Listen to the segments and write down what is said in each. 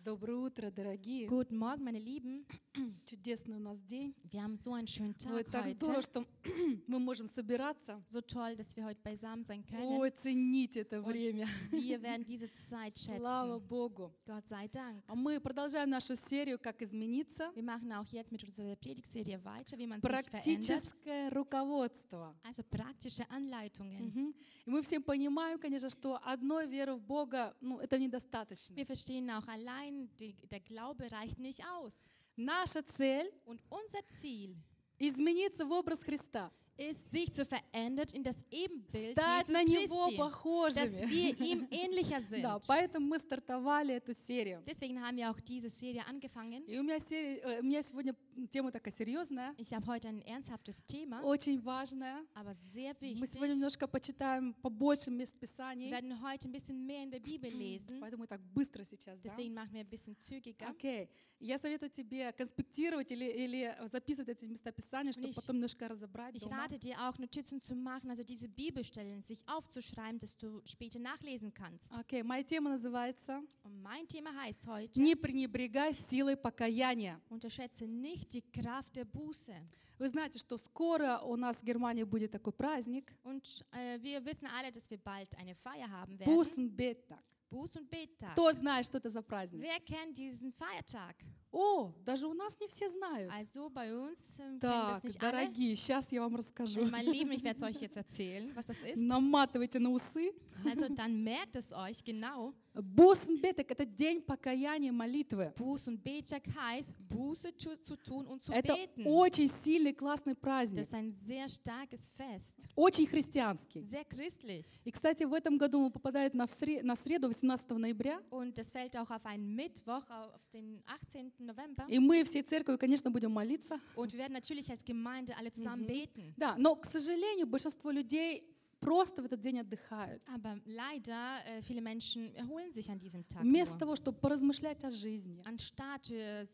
Доброе утро, дорогие. Guten Morgen, meine Lieben. Чудесный у нас день. Wir haben so einen schönen Ой, Tag так здорово, heute. что мы можем собираться. So toll, dass wir heute beisammen sein können. Ой, цените это время. Wir werden diese Zeit Слава schätzen. Богу. Gott sei Dank. А мы продолжаем нашу серию «Как измениться». Wir machen auch jetzt mit unserer Predigtserie weiter, wie man sich verändert. Практическое руководство. Also praktische Anleitungen. Мгм. И мы все понимаем, конечно, что одной веры в Бога, это недостаточно. Wir verstehen auch allein, der Glaube reicht nicht aus. Наша цель Und unser Ziel — измениться в образ Христа. ist, sich zu verändern in das Ebenbild Стать Jesu на Него Christi, dass похожими. wir ihm ähnlicher sind. Да, поэтому мы стартовали эту серию. Deswegen haben wir auch diese Serie angefangen. И у меня сегодня тема такая серьезная, Ich habe heute ein ernsthaftes Thema, очень важная. aber sehr Мы сегодня wichtig. немножко почитаем побольше мест Wir Писаний, werden heute ein bisschen mehr in der Bibel lesen, поэтому так быстро сейчас, да? deswegen machen wir ein bisschen zügiger. Окей. Я советую тебе конспектировать или записывать эти места Писания, чтобы ich- потом немножко разобрать Ich дома. rate dir auch, Notizen zu machen, also diese Bibelstellen sich aufzuschreiben, dass du später nachlesen kannst. Окей, моя тема называется Und mein Thema heißt heute, «Не пренебрегай силой покаяния». unterschätze nicht die Kraft der Buße. Вы знаете, что скоро у нас в Германии будет такой праздник Und wir wissen alle, dass wir bald eine Feier haben Buß- werden. und Bettag. Buß- und Bettag. Кто знает, что это за праздник? Wer kennt diesen Feiertag? О, даже у нас не все знают. Also bei uns kennen Так, das nicht alle. дорогие, сейчас я вам расскажу. Meine Lieben, ich werde es euch jetzt erzählen, was das ist. Наматывайте на усы. Also dann merkt es euch genau. Buß- und Bettag — это день покаяния, молитвы. Buß- und Bettag heißt, Buße zu tun und zu Это beten. очень сильный, классный праздник, Das ist ein sehr starkes Fest, очень христианский. sehr christlich. И, кстати, в этом году он попадает на среду, 18 ноября. Und das fällt auch auf einen Mittwoch, auf den 18. November. И мы всей церковью, конечно, будем молиться. Und wir werden natürlich als Gemeinde alle zusammen beten. Да, но, к сожалению, большинство людей просто в этот день отдыхают. Aber leider, viele Menschen erholen sich an diesem Tag Вместо nur. того, чтобы поразмышлять о жизни, Anstatt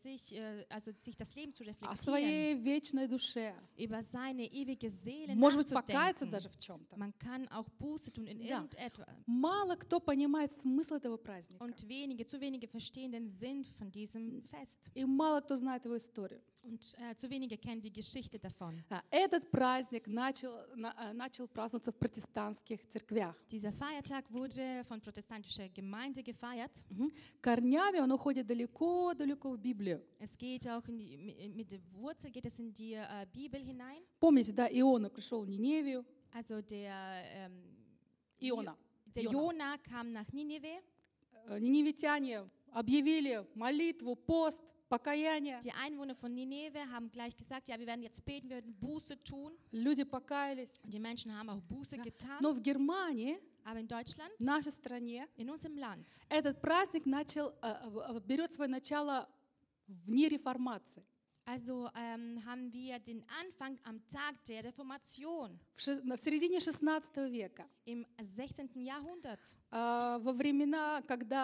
sich das Leben zu о reflektieren, своей вечной душе. über seine ewige Seele Может быть, покаяться nachzudenken. даже в чем-то. Man kann auch Buße tun in Да. irgendetwas. Мало кто понимает смысл этого праздника. Und zu wenige verstehen den Sinn von diesem Fest. И мало кто знает его историю. Und zu wenige kennen die Geschichte davon. Да, этот праздник начал праздноваться в протестантских церквях. Dieser Feiertag wurde von protestantischer Gemeinde gefeiert. Корнями он уходит далеко-далеко в Библию. Es geht auch mit der Wurzel geht es in die Bibel hinein. Помните, да, Иона пришел в Ниневию. Also der Иона. Jona kam nach Ninive. Ниневитяне объявили молитву, пост, покаяние. Die Einwohner von Nineve haben gleich gesagt, ja, wir werden jetzt beten, wir werden Buße tun. Люди покаялись. Und die Menschen haben auch Buße getan. Но в Германии, Aber in Deutschland, в нашей стране, in unserem Land, этот праздник берет свое начало вне реформации. also haben wir den Anfang am Tag der Reformation В середине XVI века, im 16. Jahrhundert. во времена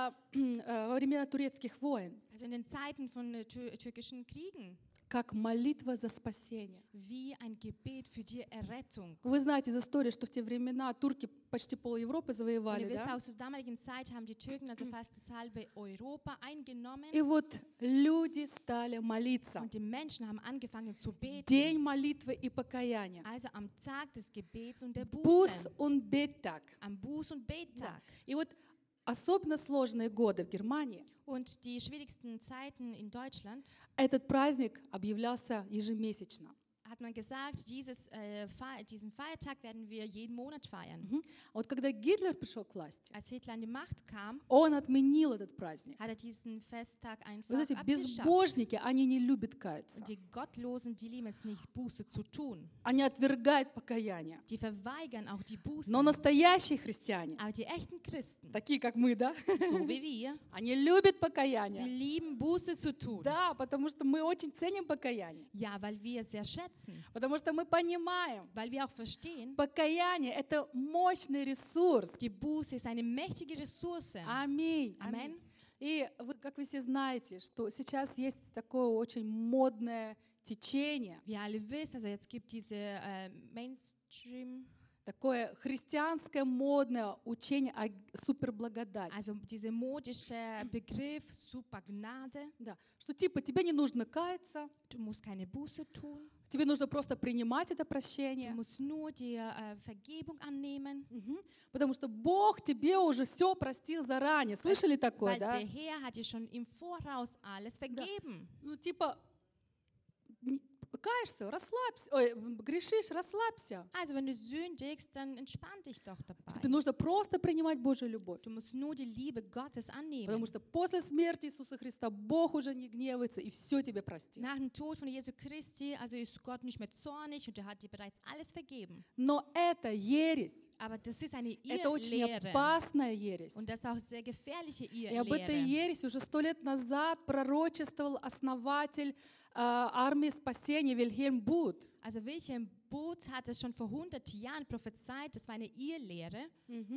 турецких войн, Also in den Zeiten von türkischen Kriegen, как молитва за спасение. wie ein Gebet für die Errettung. Вы знаете из истории, что в те времена турки почти пол Европы Und завоевали, ihr wisst да? auch, zur damaligen Zeit haben die Türken also fast das halbe Europa eingenommen. И вот люди стали молиться. Und die Menschen haben angefangen zu beten. День молитвы и покаяния. Also am Tag des Gebets und der Buß- Buße. und Bettag. Am Buß- und Bettag. И вот особенно сложные годы в Германии Und die schwierigsten Zeiten in Deutschland этот праздник объявлялся ежемесячно. hat man gesagt, diesen Feiertag werden wir jeden Monat feiern. А вот когда Гитлер пришел к власти, Als Hitler an die Macht kam, он отменил этот праздник. hat diesen Festtag Вы einfach знаете, abgeschafft. безбожники, они не любят каяться. Und die Gottlosen, die lieben es nicht, Buße zu tun. Они отвергают покаяние. Die verweigern auch die Buße. Но настоящие христиане, Aber die echten Christen, такие как мы, да, so wie wir, они любят sie покаяние. lieben Buße zu tun. Да, потому что мы очень ценим покаяние. Ja, weil wir es sehr schätzen. Потому что мы понимаем, Weil wir auch verstehen, покаяние — это мощный ресурс. die Buße ist eine mächtige Ressource. Аминь. Amen. И как вы все знаете, что сейчас есть такое очень модное течение. Wir alle wissen, also jetzt gibt diese такое христианское модное учение о суперблагодати. Also dieser modische Begriff Supergnade. Да, что типа тебе не нужно каяться, Du musst keine Buße tun. тебе нужно просто принимать это Du прощение, musst nur die Vergebung annehmen. потому что Бог тебе уже все простил заранее. Слышали такое, Weil да? der Herr hat dir schon im Voraus alles vergeben. Ну, типа, каешься, расслабься, ой, грешишь, расслабься. Also wenn du sündigst, dann entspann dich doch Тебе dabei. нужно просто принимать Божью любовь. Du musst nur die Liebe Gottes annehmen. Потому что после смерти Иисуса Христа Бог уже не гневается и все тебе простит. Nach dem Tod von Jesu Christi, also ist Gott nicht mehr zornig und er hat dir bereits alles vergeben. Но это ересь. Aber das ist eine Это очень Irrlehre. опасная ересь. Und das ist auch sehr gefährliche И об этой Irrlehre. ереси уже 100 лет назад пророчествовал основатель армии спасения Вильгельм Бут. Also Wilhelm Booth hat es schon vor 100 Jahren prophezeit, das war eine Irrlehre.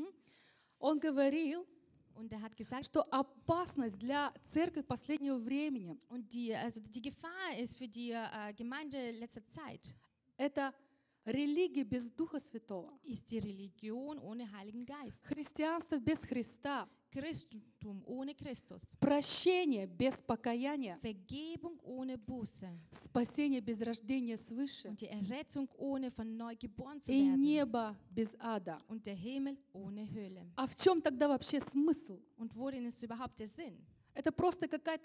Он говорил, Und er hat gesagt, что опасность для церкви последнего времени und die Gefahr ist für die Gemeinde letzter Zeit, — это религия без Духа Святого, ist die Religion ohne Heiligen Geist. христианство без Христа, Christentum ohne Christus. прощение без покаяния, Vergebung ohne Buße. спасение без рождения свыше Und die Errettung ohne von neu geboren zu и werden. небо без ада. Und der Himmel ohne Höhle. А в чем тогда вообще смысл? Und worin ist überhaupt der Sinn? Это просто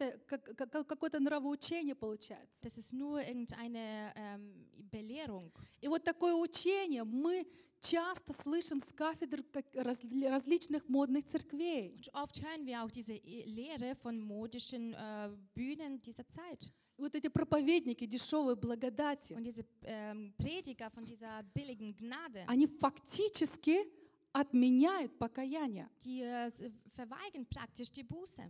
какое-то нравоучение получается. Das ist nur irgendeine Belehrung. И вот такое учение мы часто слышим с кафедр различных модных церквей. Und oft hören wir auch diese Lehre von modischen Bühnen dieser Zeit. И вот эти проповедники дешевой благодати, Und diese Prediger von dieser billigen Gnade, они фактически отменяют покаяние. die verweigern praktisch die Buße.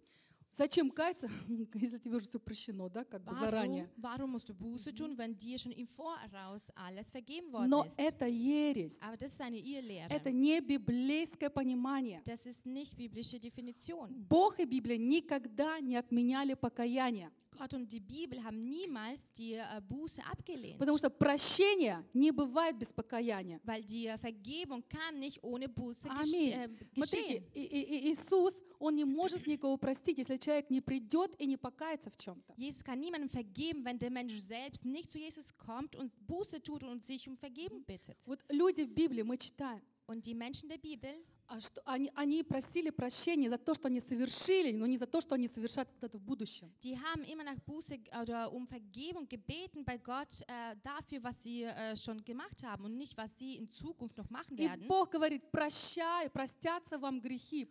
Зачем каяться, если тебе уже все прощено, да, как бы заранее? Warum musst du Buße tun, wenn dir schon im Voraus alles vergeben worden Но ist? это ересь. Aber das ist eine Irrlehre. Это не библейское понимание. Das ist nicht biblische Definition. Бог и Библия никогда не отменяли покаяние. Gott und die Bibel haben niemals die Buße abgelehnt. Потому что прощение не бывает без покаяния. Weil die Vergebung kann nicht ohne Buße Аминь. Смотрите, geschehen. Иисус, Он не может никого простить, если человек не придет и не покается в чем-то. Jesus kann niemandem vergeben, wenn der Mensch selbst nicht zu Jesus kommt und Buße tut und sich um Vergebung bittet. Вот люди в Библии, мы читаем, Und die Menschen der Bibel, что они просили прощения за то, что они совершили, но не за то, что они совершат когда-то в будущем. die haben immer nach Buße oder um Vergebung gebeten bei Gott dafür, was sie schon gemacht haben und nicht, was sie in Zukunft noch machen И werden. Бог говорит, прощаю, простятся вам грехи,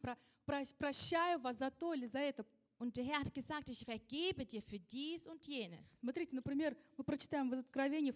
прощаю вас за то или за это. Und der Herr hat gesagt, ich vergebe dir für dies und jenes. Смотрите, например, мы прочитаем в Откровении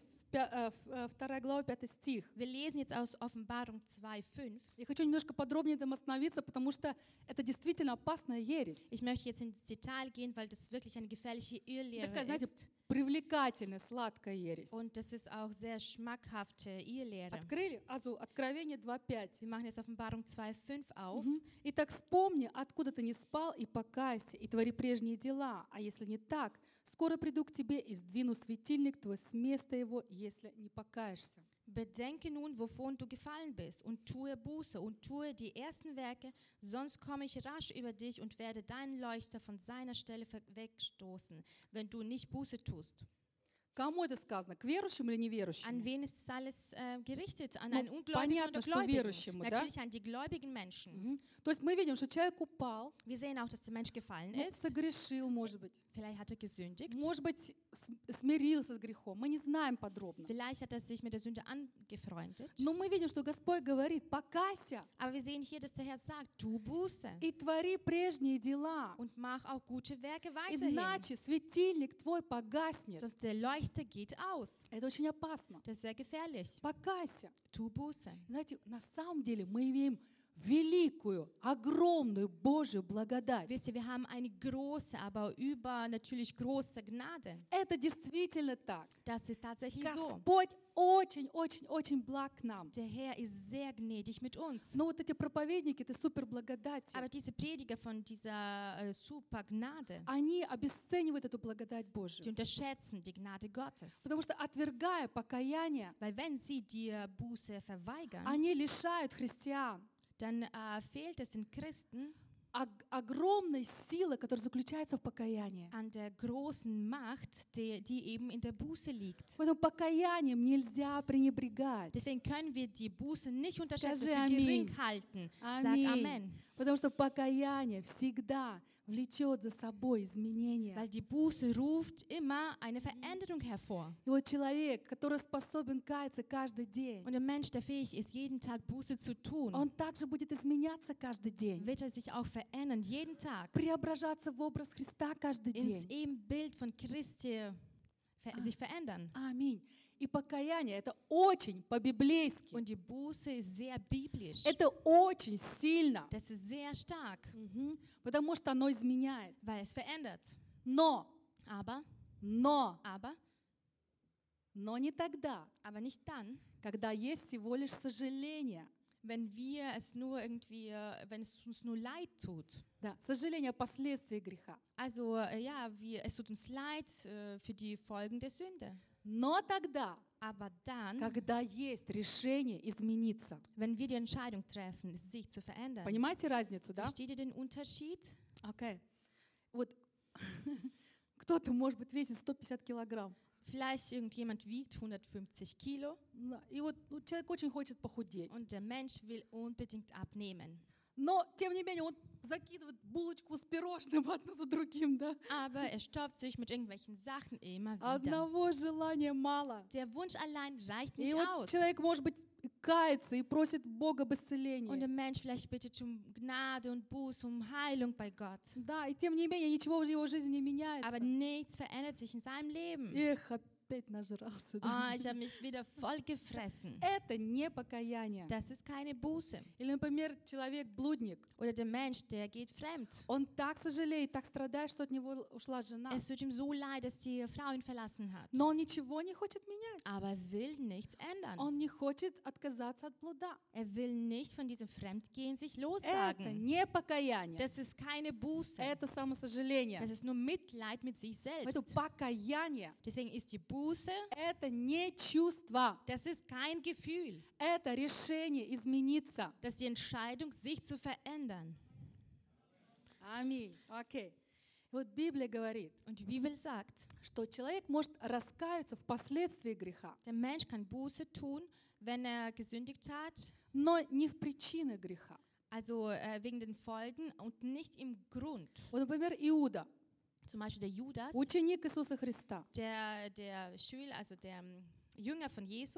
2 глава, 5 стих. Wir lesen jetzt aus Offenbarung 2,5. Я хочу немножко подробнее там остановиться, потому что это действительно опасная ересь. Ich möchte jetzt ins Detail gehen, weil das wirklich eine gefährliche Irrlehre Такая, знаете, ist. привлекательная, сладкая ересь. Und das ist auch sehr schmackhafte Irrlehre. Открыли? Откровение 2.5. Wir machen jetzt Offenbarung 2,5 auf. Итак, вспомни, откуда ты не спал, и покайся, и твори прежние дела. А если не так, скоро приду к тебе и сдвину светильник твой с места его, если не покаешься. Bedenke nun, wovon du gefallen bist, und tue Buße und tue die ersten Werke, sonst komme ich rasch über dich und werde deinen Leuchter von seiner Stelle wegstoßen, wenn du nicht Buße tust. Кому это сказано? К верующим или неверующим? An wen ist das alles gerichtet? An Ну, einen Ungläubigen понятно, oder что Gläubigen? верующему, да? Natürlich an die gläubigen Menschen. То есть мы видим, что человек упал, Wir sehen auch, dass der Mensch gefallen ну, ist. согрешил, может быть, Vielleicht hat er gesündigt. может быть, смирился с грехом. Мы не знаем подробно. Vielleicht hat er sich mit der Sünde angefreundet. Но мы видим, что Господь говорит, покайся Aber wir sehen hier, dass der Herr sagt, tu Buße и твори прежние дела. und mach auch gute Werke weiterhin. Иначе светильник твой погаснет. Sonst der Leuchter geht aus. Это очень опасно. Das ist sehr gefährlich. Покайся. Tu Buße. Знаете, на самом деле мы имеем великую, огромную Божью благодать. Wisst ihr, wir haben eine große, aber natürlich große Gnade. Это действительно так. Das ist tatsächlich so. Господь очень благ к нам. Der Herr ist sehr gnädig mit uns. Но вот эти проповедники, это супер благодати, Aber diese Prediger von dieser super Gnade, они обесценивают эту благодать die Божью. unterschätzen die Gnade Gottes. Потому что, отвергая покаяние, Weil wenn sie dir Buße verweigern, они лишают христиан dann fehlt es den Christen огромной силы, которая заключается в покаянии. an der großen Macht, die eben in der Buße liegt. Поэтому покаянием нельзя пренебрегать. Deswegen können wir die Buße nicht unterschätzen, Скажи für Аминь. gering halten. Sag Аминь. Amen. Потому что покаяние всегда влечет за собой изменения. Weil die Buße ruft immer eine Veränderung hervor. И вот человек, который способен каяться каждый день, Und der Mensch, der fähig ist, jeden Tag Buße zu tun, он также будет изменяться каждый день, wird er sich auch verändern, jeden Tag, преображаться в образ Христа каждый ins день. Ebenbild von Christi sich verändern. Аминь. И покаяние — это очень по-библейски. Und die Buße ist sehr biblisch. Это очень сильно, Das ist sehr stark, потому что оно изменяет. weil es verändert. Но Aber не тогда, nicht dann, когда есть всего лишь сожаление. wenn es uns nur leid tut. Да, сожаление о последствиях греха. Also es tut uns leid für die Folgen der Sünde. Но тогда, Aber dann, когда есть решение измениться. wenn wir die Entscheidung treffen, sich zu verändern, Понимаете разницу, да? versteht ihr den Unterschied? Окей. Вот кто-то, может быть, весит 150 килограмм. Vielleicht irgendjemand wiegt 150 Kilo Да, и вот человек очень хочет похудеть. und der Mensch will unbedingt abnehmen. Но, тем не менее, он закидывает булочку с пирожным одно за другим, да? Aber er stopft sich mit irgendwelchen Sachen immer wieder. Одного желания мало. Der Wunsch allein reicht И nicht вот aus. человек, может быть, кается и просит Бога об Und исцелении. der Mensch vielleicht bittet um Gnade und Buße, um Heilung bei Gott. Да, и тем не менее, ничего в его жизни не меняется. Aber nichts verändert sich in seinem Leben. Эх, опять нажрался. Да? Ich habe mich wieder voll gefressen. Это не покаяние. Das ist keine Buße. Или, например, человек-блудник. Oder der Mensch, der geht fremd. Он так сожалеет, так страдает, что от него ушла жена. Es tut ihm so leid, dass die Frau ihn verlassen hat. Но он ничего не хочет менять. Aber er will nichts ändern. Он не хочет отказаться от блуда. Er will nicht von diesem Fremdgehen sich Это lossagen. не покаяние. Das ist keine Buße. Это самосожаление. Das ist nur Mitleid mit sich Это selbst. покаяние. Deswegen ist die Buße, Это не чувство. das ist kein Gefühl. Это решение измениться. Das ist die Entscheidung, sich zu verändern. Аминь. Окей. Вот Библия говорит, Und die Bibel sagt, что человек может раскаяться впоследствии греха, der Mensch kann Buße tun, wenn er gesündigt hat, но не в причинах греха. also wegen den Folgen und nicht im Grund. Вот, например, Иуда, Zum Beispiel der Judas, ученик Иисуса Христа, der Schüler, also der Jünger von Jesu,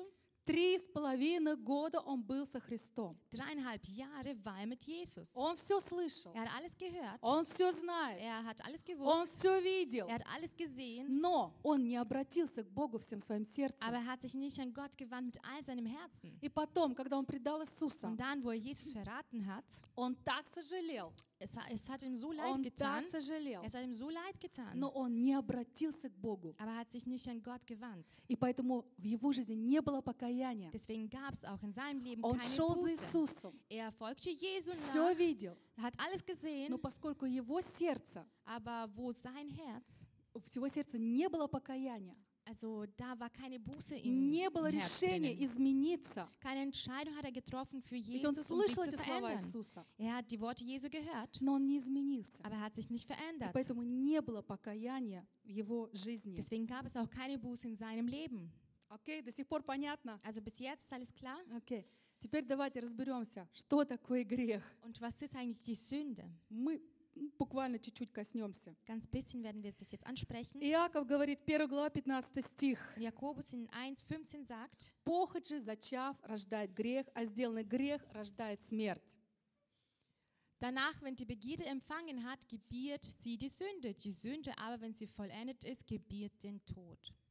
3,5 года он был со Христом. 3,5 Jahre war er mit Jesus. Он все слышал, Er hat alles gehört, он все знает, er hat alles он gewusst, все видел, er hat alles gesehen, но он не обратился к Богу всем своим сердцем. aber er hat sich nicht an Gott gewandt mit all seinem Herzen. И потом, когда он предал Иисуса, Und dann, wo er Jesus verraten hat, он так сожалел, es hat ihm so leid он getan, так сожалел, es hat ihm so leid getan, но он не обратился к Богу. aber er hat sich nicht an Gott gewandt. И поэтому в его жизни не было покаяния. Deswegen gab es auch in seinem Leben Он keine шел за Buße. Иисусом, Er folgte Jesu все nach, видел, hat alles gesehen, но поскольку его сердце, aber wo sein Herz, в его сердце не было покаяния, also da war keine Buße im не было Herz решения drinnen. измениться. Keine Entscheidung hat er getroffen für Ведь он Jesus, um sich слышал zu эти слова verändern. Иисуса, Er hat die Worte Jesu gehört, но он не изменился. aber er hat sich nicht И verändert. поэтому не было покаяния в его жизни. Deswegen gab es auch keine Buße in seinem Leben. Окей, до сих пор понятно? Also bis jetzt ist alles klar. Окей. Теперь давайте разберемся, что такое грех. Und was ist eigentlich die Sünde? Мы буквально чуть-чуть коснемся. Ganz bisschen werden wir das jetzt ansprechen. Иаков говорит, 1 глава, 15 стих. Jakobus in 1,15 sagt, «Похоть же, зачав, рождает грех, а сделанный грех рождает смерть». danach, wenn die Begierde empfangen hat, gebiert sie die Sünde. Die Sünde aber, wenn sie vollendet ist, gebiert den Tod.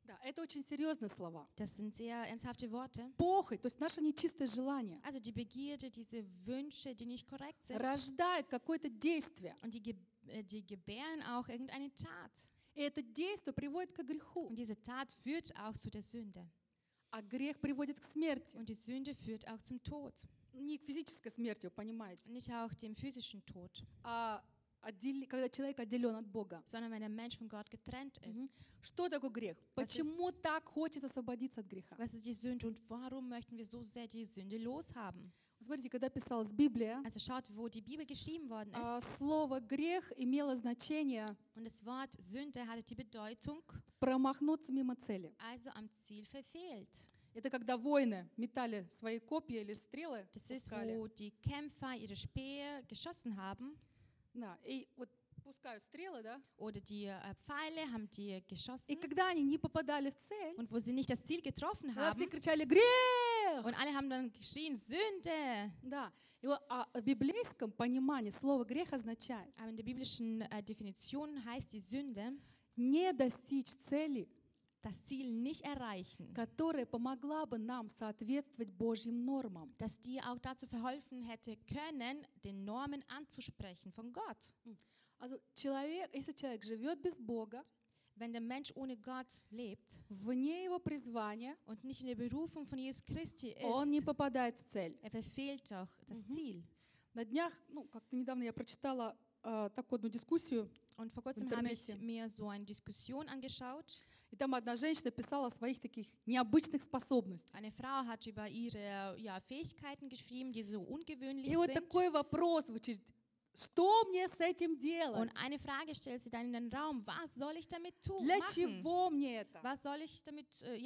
Да, это очень серьезные слова. Das sind sehr ernsthafte Worte. Похоть, то есть наше нечистое желание, Also die Begierde, diese Wünsche, die nicht korrekt sind. рождает какое-то действие. Und die gebären auch irgendeine Tat. И это действие приводит к греху. Und diese Tat führt auch zu der Sünde. А грех приводит к смерти. Und die Sünde führt auch zum Tod. Не к физической смерти, вы понимаете, Nicht auch dem physischen Tod, а когда человек отделен от Бога. sondern wenn der Mensch von Gott getrennt ist. Что такое грех? Почему так хочется освободиться от греха? Was ist die Sünde und warum möchten wir so sehr die Sünde loshaben? Смотрите, когда писалась Библия, Also schaut, wo die Bibel geschrieben worden ist. слово «грех» имело значение Und das Wort Sünde hatte die Bedeutung, промахнуться мимо цели. also am Ziel verfehlt. Это когда воины метали свои копья или стрелы, Das ist, пускали. wo die Kämpfer ihre Speere geschossen haben Да, и вот пускают стрелы, да? oder die Pfeile haben die И geschossen. когда они не попадали в цель, Und wo sie nicht das Ziel getroffen тогда все haben кричали «Грех!» und alle haben dann geschrien, Sünde. Да. И вот, в библейском понимании слово «грех» означает Aber in der biblischen Definition heißt die Sünde, не достичь цели, das Ziel nicht erreichen, которая помогла бы нам соответствовать Божьим нормам. dass die auch dazu verholfen hätte können, den Normen anzusprechen von Gott. Also если человек живет без Бога, Wenn der Mensch ohne Gott lebt вне его призвания, und nicht in der Berufung von Jesus Christi он не ist, попадает в цель. verfehlt doch das Ziel. На днях, как-то недавно я прочитала такую одну дискуссию, Und vor kurzem habe ich mir so eine Diskussion angeschaut. и там одна женщина писала о своих таких необычных способностях. Eine Frau hat über ihre Fähigkeiten geschrieben, die so ungewöhnlich И вот sind. такой вопрос звучит: что мне с этим делать? Und eine Frage stellt sie dann in den Raum, was soll ich damit Для machen? чего мне это? Was soll ich damit,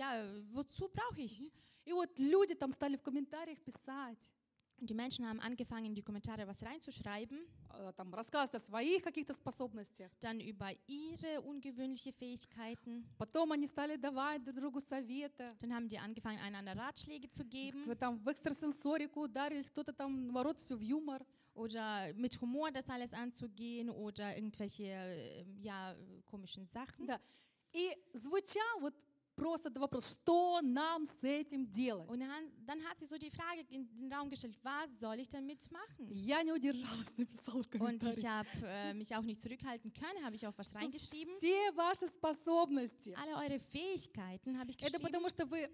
wozu brauche ich? И вот люди там стали в комментариях писать, Und die Menschen haben angefangen, in die Kommentare was reinzuschreiben, там рассказывать о своих каких-то способностях. dann über ihre ungewöhnliche Fähigkeiten. Потом они стали давать друг другу советы. Dann haben die angefangen, einander Ratschläge zu geben Вы там в экстрасенсорику ударились, кто-то там наоборот все в юмор. oder mit Humor das alles anzugehen oder irgendwelche komischen Sachen. Да. И звучал вот просто вопрос, что нам с этим делать? Und dann hat sie so die Frage in den Raum gestellt, was soll ich damit machen? Я не удержалась, написала в Und ich комментариях. habe mich auch nicht zurückhalten können, habe ich auch was reingeschrieben. Все ваши способности. Alle eure Fähigkeiten habe ich Это geschrieben, потому что вы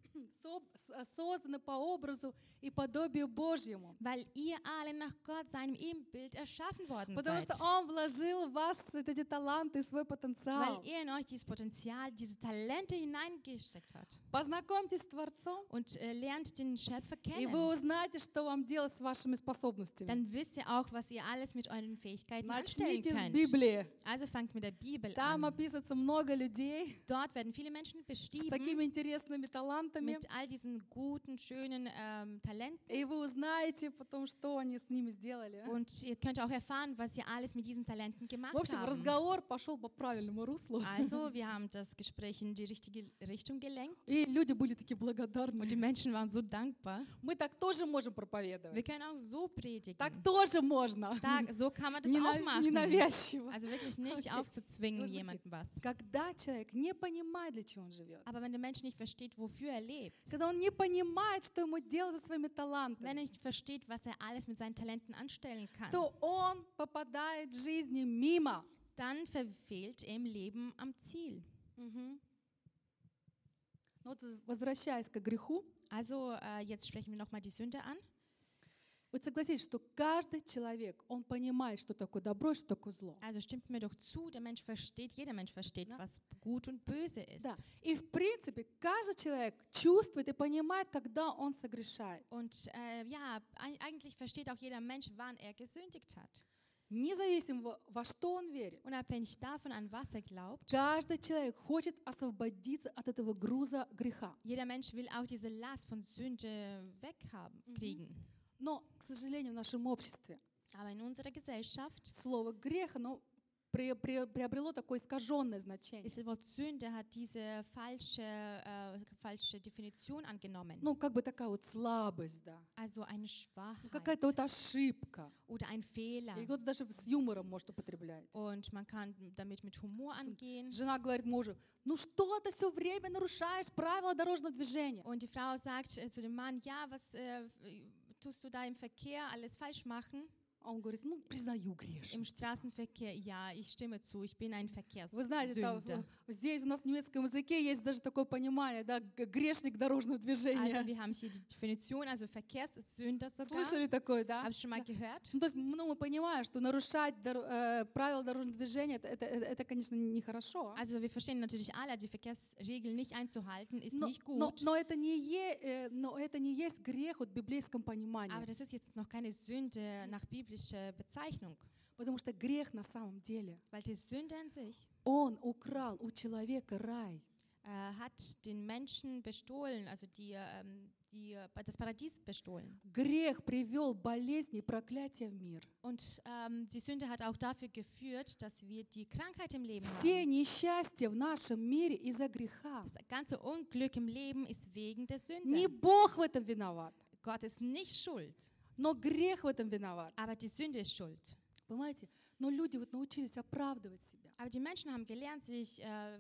созданы по образу и подобию Божьему. weil ihr alle nach Gott, seinem Ebenbild erschaffen worden Потому seid. что Он вложил в вас эти таланты и свой Weil потенциал. er in euch dieses Potenzial, diese Talente hineingesteckt hat. Познакомьтесь с Творцом, Und lernt den Schöpfer и вы kennen. узнаете, что вам делать с вашими способностями. Dann wisst ihr auch, was ihr alles mit euren Fähigkeiten anstellen Начните с könnt. Библии. Also fangt mit der Bibel Там an. описывается много людей Dort werden viele Menschen с beschrieben такими интересными талантами. mit all diesen guten, schönen Talenten. И вы узнаете потом, что они с ними сделали. Und ihr könnt auch erfahren, was ihr alles mit diesen Talenten gemacht В общем, habt. разговор пошел по правильному руслу. Also, wir haben das Gespräch in die richtige Richtung gelenkt И люди были такие благодарны. und die Menschen waren so dankbar. Мы так тоже можем Wir проповедовать. können auch so predigen. Так тоже можно. So kann man das auch machen. Ненавязчиво. Also wirklich nicht Okay. aufzuzwingen, Слушайте, jemandem was. Когда человек не понимает, для чего он живет, Aber wenn der Mensch nicht versteht, wofür er lebt, когда он не понимает, что ему делать со своими wenn талантами, er nicht versteht, was er alles mit seinen Talenten anstellen kann, то он попадает в жизни мимо. dann verfehlt er im Leben am Ziel. Мгм. Ну вот возвращаясь к греху, Also jetzt sprechen wir nochmal die Sünde an. вы согласитесь, что каждый человек, он понимает, что такое добро и что такое зло. Also stimmt mir doch zu, jeder Mensch versteht, Ja. was gut und böse ist. Да. И в принципе каждый человек чувствует и понимает, когда он согрешает. Und eigentlich versteht auch jeder Mensch, wann er gesündigt hat. Независимо во что он верит. Unabhängig davon, an was er glaubt. Каждый человек хочет освободиться от этого груза греха. Jeder Mensch will auch diese Last von Sünde weghaben, kriegen. Но, к сожалению, в нашем обществе Aber in unserer Gesellschaft слово «грех» оно приобрело такое искаженное значение. Das Wort Sünde hat diese falsche Definition angenommen. Ну, как бы такая вот слабость, да. Also eine Ну, какая-то Schwachheit вот ошибка. oder ein Fehler. Или кто-то даже с юмором может употреблять. Und man kann damit mit Humor angehen. Жена говорит мужу, ну что ты все время нарушаешь правила дорожного движения? Und die Frau sagt zu dem Mann, ja, was tust du da im Verkehr alles falsch machen? А он говорит, ну, признаю Im грешность. Straßenverkehr, ja, ich stimme zu, ich bin ein Вы знаете, там, Verkehrssünder. здесь у нас в немецком языке есть даже такое понимание, да, грешник дорожного Also движения. wir haben hier die Definition, also Verkehrssünder sogar. Слышали такое, да? Habe ich schon mal gehört. Ну, то есть ну, мы понимаем, что нарушать правила дорожного движения, это, конечно, нехорошо. Also wir verstehen natürlich alle, die Verkehrsregeln nicht einzuhalten, ist Но, nicht gut. но это не есть грех вот в библейском понимании. Aber das ist jetzt noch keine Sünde nach biblischer Bezeichnung. Потому что грех на самом деле, Weil die Sünde an sich он украл у человека рай. hat den Menschen bestohlen, also das Paradies bestohlen. Грех привел болезни и проклятия в мир. Und die Sünde hat auch dafür geführt, dass wir die Krankheit im Leben Все haben. несчастья в нашем мире из-за греха. Das ganze Unglück im Leben ist wegen der Не Sünde. Бог в этом виноват, Gott ist nicht schuld, но грех в этом виноват. aber die Sünde ist schuld. Понимаете? Но люди вот научились оправдывать себя. Aber die Menschen haben gelernt, sich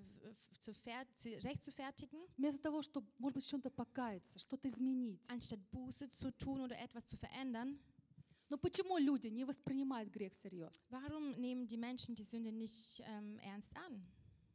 rechtfertigen, Вместо того, чтобы, может быть, в чем-то покаяться, что-то изменить. anstatt Buße zu tun oder etwas zu verändern. Но почему люди не воспринимают грех всерьез? Warum nehmen die Menschen die Sünde nicht ernst an?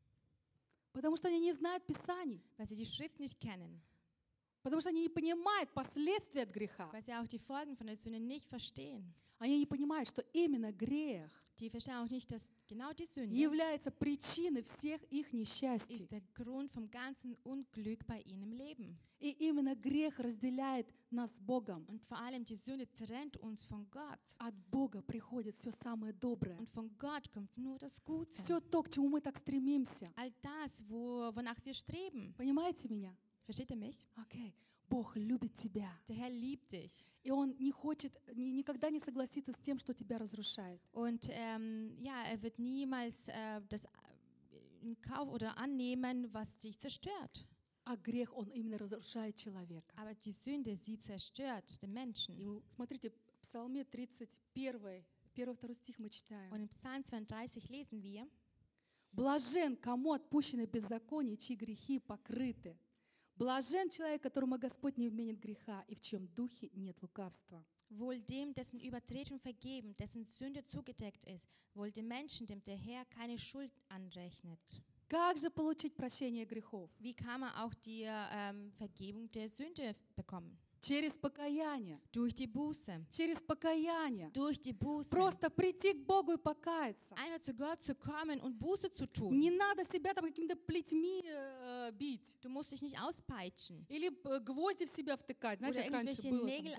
Потому что они не знают Писаний. Weil sie die Schrift nicht kennen, Потому что они не понимают последствий от греха. weil sie auch die Folgen von der Sünde nicht verstehen. Они не понимают, что именно грех Die verstehen auch nicht, dass genau die Sünde является причиной всех их несчастий. ist der Grund vom ganzen Unglück bei ihnen im Leben. И именно грех разделяет нас с Богом. Und vor allem die Sünde trennt uns von Gott. От Бога приходит все самое доброе. Und von Gott kommt nur das Gute. Все то, к чему мы так стремимся. All das, wonach wir streben. Понимаете меня? Versteht ihr mich? Окей. Бог любит тебя. Der Herr liebt dich. И Он не хочет, никогда не согласится с тем, что тебя разрушает. Und ja, er wird niemals das in Kauf oder annehmen, was dich zerstört. А грех, он именно разрушает человека. Aber die Sünde, sie zerstört den Menschen. И смотрите, в Псалме 31, 1-2 стих мы читаем. Und im Psalm 32 lesen wir, «Блажен, кому отпущены беззакония, чьи грехи покрыты. Блажен человек, которому Господь не вменит греха, и в чьем духе нет лукавства». wohl dem, dessen Übertretung vergeben, dessen Sünde zugedeckt ist, wohl dem Menschen, dem der Herr keine Schuld anrechnet. Как же получить прощение грехов? Wie kann man auch die Vergebung der Sünde bekommen? Через покаяние. Durch die Buße. Через покаяние. Durch die Buße. Просто прийти к Богу и покаяться. Einfach zu Gott zu kommen und Buße zu tun. Не надо себя там какими-то плетьми бить. Du musst dich nicht auspeitschen. Или гвозди в себя втыкать. Знаете, Oder как раньше irgendwelche было. Nägel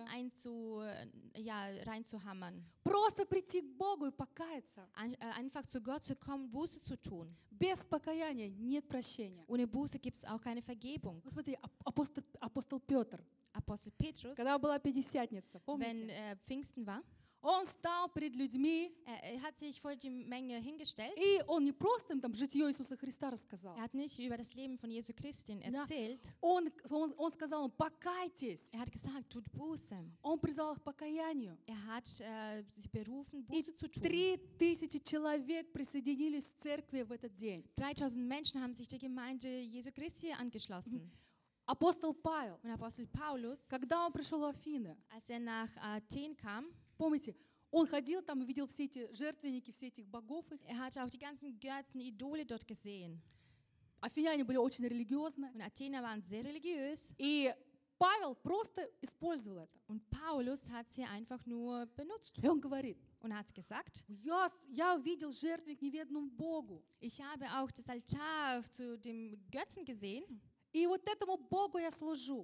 Там, да? reinzuhammern. Просто прийти к Богу и покаяться. Einfach zu Gott zu kommen, Buße zu tun. Без покаяния нет прощения. Ohne Buße gibt es auch keine Vergebung. Вот смотри, апостол Петр, Apostel Petrus, когда была Пятидесятница, wenn помните? Pfingsten war, Он стал перед людьми, er hat sich vor die Menge hingestellt. и он не просто им там житие Иисуса Христа рассказал. Er hat nicht über das Leben von Jesu Christi erzählt. Он сказал им, покайтесь. Er hat gesagt, tut Buße. Он призвал их к покаянию. Er hat sie berufen, И Buße zu tun. 3000 человек присоединились к церкви в этот день. 3000 Menschen haben sich der Gemeinde Jesu Christi angeschlossen. Апостол Павел, Und Apostel Paulus, когда он пришел в Афины, als nach Athen kam, помните, он ходил там и видел все эти жертвенники, все этих богов. er hat auch die ganzen Götzen, Idole dort gesehen. Афиняне были очень религиозны. Und Athener waren sehr religiös. И Павел просто использовал это. Und Paulus hat sie einfach nur benutzt И он говорит, und hat gesagt, я увидел жертвенник неведомому Богу. ich habe auch das Altar zu dem Götzen gesehen. И вот этому Богу я служу.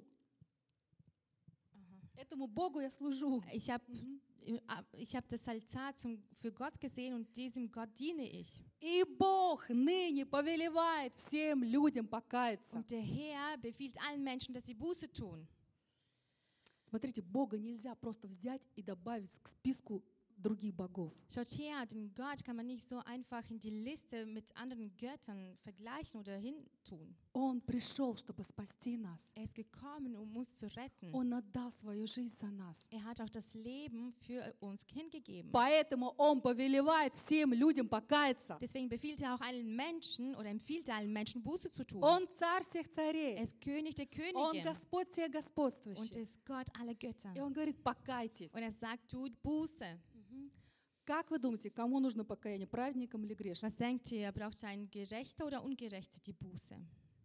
Этому Богу я служу. Ich habe das Altar für Gott gesehen und diesem Gott diene ich. И Бог ныне повелевает всем людям покаяться. Und der Herr befiehlt allen Menschen, dass sie Buße tun. Смотрите, Бога нельзя просто взять и добавить к списку других богов. Schaut her, den Gott kann man nicht so einfach in die Liste mit anderen Göttern vergleichen oder hintun. Он пришел, чтобы спасти нас. Er ist gekommen, um uns zu retten. Он отдал свою жизнь за нас. Er hat auch das Leben für uns hingegeben. Поэтому Он повелевает всем людям покаяться. Deswegen befiehlt er auch allen Menschen oder empfiehlt er allen Menschen, Buße zu tun. Он царь всех Er царей. ist König der Он Könige Господь всех und господствующих. ist Gott aller Götter. И Он говорит, покайтесь. Und er sagt, tut Buße. Как вы думаете, кому нужно покаяние, праведникам или грешникам? Was denkt ihr, braucht ein Gerechter oder Ungerechter die Buße?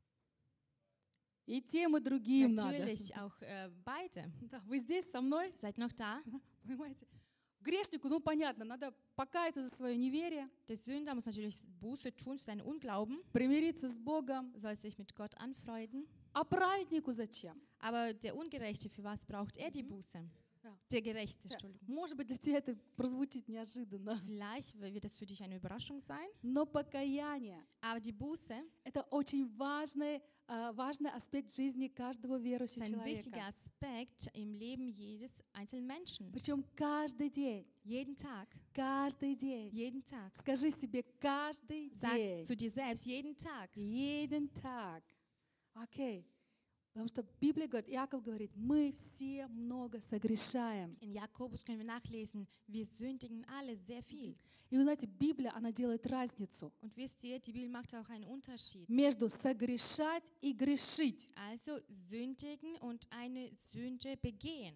И тем, и другим надо. Natürlich auch beide. Да, вы здесь со мной? Seid noch da? Понимаете? Грешнику, ну понятно, надо покаяться за свое неверие, Der Sünder muss natürlich Buße tun für seinen Unglauben, примириться с Богом. soll sich mit Gott anfreunden. А праведнику зачем? Aber der Ungerechte, für was braucht er die Buße? Ja. Der Gerechte, Да, Entschuldigung. Может быть, для тебя это прозвучит неожиданно, Vielleicht wird das für dich eine Überraschung sein, но покаяние aber die Buße — это очень важный аспект жизни каждого ist верующего ein wichtiger человека. Aspekt im Leben jedes einzelnen Menschen. Причем каждый день, Jeden Tag, каждый день. jeden Tag. Скажи себе каждый Sag день, zu dir selbst, jeden Tag. jeden Tag. Окей. Потому что Библия говорит, Иаков говорит, мы все много согрешаем. In Jakobus können wir nachlesen, wir sündigen alle sehr viel. И вы знаете, Библия, она делает разницу Und wisst ihr, die Bibel macht auch einen Unterschied. между согрешать и грешить. Also sündigen und eine Sünde begehen.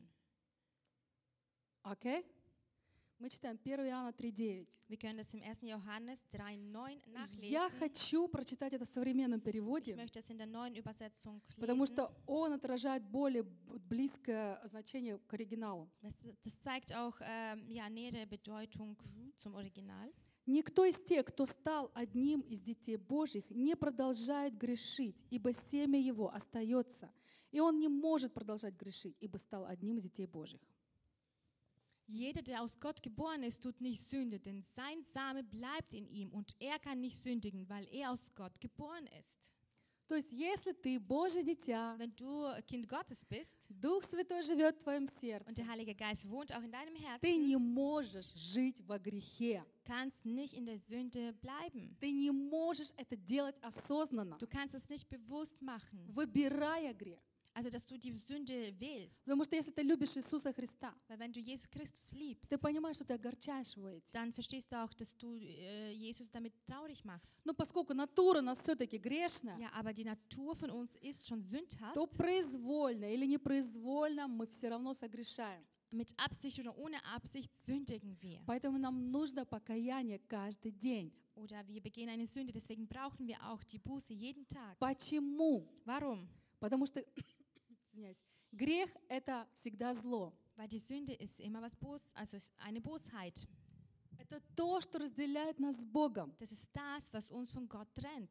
Окей? Мы читаем 1 Иоанна 3:9. Wir können das im 1. Johannes 3,9 Я nachlesen. хочу прочитать это в современном Ich переводе, möchte es in der neuen Übersetzung потому lesen. что он отражает более близкое значение к оригиналу. Das zeigt auch ja, nähere Bedeutung zum Original. Никто из тех, кто стал одним из детей Божьих, не продолжает грешить, ибо семя его остается, и он не может продолжать грешить, ибо стал одним из детей Божьих. Jeder, der aus Gott geboren ist, tut nicht Sünde, denn sein Same bleibt in ihm und er kann nicht sündigen, weil er aus Gott geboren ist. То есть, если ты Божье дитя, Wenn du Kind Gottes bist Дух Святой живет в твоем und сердце, der Heilige Geist wohnt auch in deinem ты Herzen, не можешь жить во грехе. kannst nicht in der Sünde bleiben. Ты не можешь это делать осознанно, Du kannst es nicht bewusst machen, выбирая грех. also dass du die Sünde wählst. Потому что если ты любишь Иисуса Христа, Weil wenn du Jesus Christus liebst, ты понимаешь, что ты огорчаешь его этим. dann verstehst du auch, dass du Jesus damit traurig machst. Но поскольку натура у нас все-таки грешная, Ja, aber die Natur von uns ist schon sündhaft. то произвольно или непроизвольно мы все равно согрешаем. Mit Absicht oder ohne Absicht sündigen wir. Поэтому нам нужно покаяние каждый день. Oder wir begehen eine Sünde, deswegen brauchen wir auch die Buße jeden Tag. Почему? Warum? Потому что извиняюсь, грех — это всегда зло. Weil die Sünde ist immer was also ist eine Bosheit. Это то, что разделяет нас с Богом. Das ist das, was uns von Gott trennt.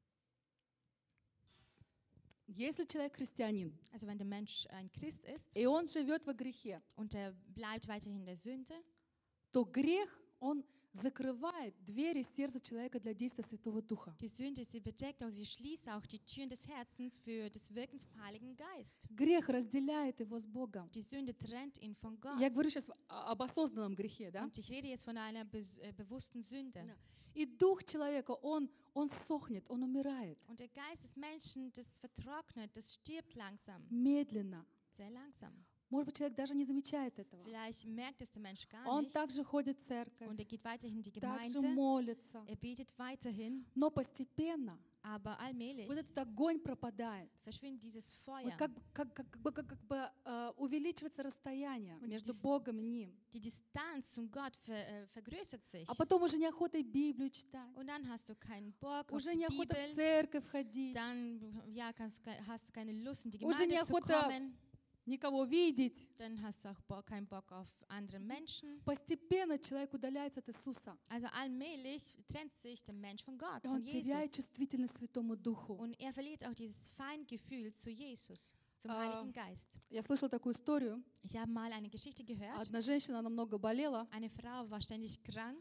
Если человек христианин, Also wenn der Mensch ein Christ ist и он живет во грехе, und er bleibt weiterhin in der Sünde, то грех, он закрывает двери сердца человека для действия Святого Духа. die Sünde, sie bedeckt auch, sie schließt auch die Türen des Herzens für das Wirken vom Heiligen Geist. Грех разделяет его с Богом. Die Sünde trennt ihn von Gott. Я говорю сейчас об осознанном грехе, да? Und ich rede jetzt von einer bewussten Sünde. Да. И дух человека, он сохнет, он умирает. Und der Geist des Menschen, das vertrocknet, das stirbt langsam, Медленно. sehr langsam. Может быть, человек даже не замечает этого. Vielleicht merkt es der Mensch gar Он nicht. также ходит в церковь, Und er geht weiterhin in die также Gemeinde, молится. er betet weiterhin, Но постепенно aber allmählich вот этот огонь пропадает. verschwindet dieses Feuer. Вот как бы увеличивается расстояние Вот между здесь- Богом и ним. Die Distanz zum Gott vergrößert sich. А потом уже неохота и Библию читать. Und dann hast du keinen Bock auf Уже die неохота в Bibel. церковь ходить. Dann ja, hast du keine Lust, in die Уже Gemeinde zu неохота kommen. Никого видеть. Dann hast du auch keinen Bock auf andere Menschen. Постепенно человек удаляется от Иисуса. Also allmählich trennt sich der Mensch von Gott, И von он теряет Jesus. чувствительность Святому Духу. Und er verliert auch dieses Feingefühl zu Jesus, zum Ah. Heiligen Geist. Я слышала такую историю. Ich habe mal eine Geschichte gehört. Одна женщина, она много болела. Eine Frau war ständig krank